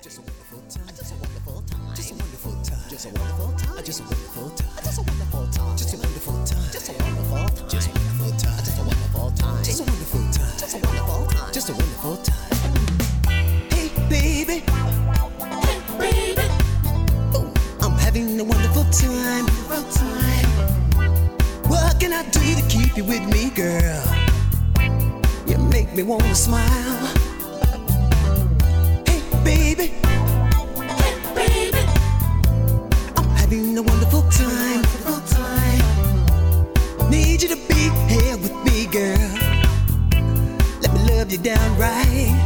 Just a wonderful time. Just a wonderful time. Just a wonderful time. Just a wonderful time. Just a wonderful time. Just a wonderful time. Just a wonderful time. Just a wonderful time. Just a wonderful time. Just a wonderful time. Just a wonderful time. Just a wonderful time. Just a wonderful time. Hey baby. Hey baby. Oh, I'm having a wonderful time. What can I do to keep you with me, girl? You make me wanna smile. Baby, hey baby, I'm having a wonderful time. Need you to be here with me, girl. Let me love you down right.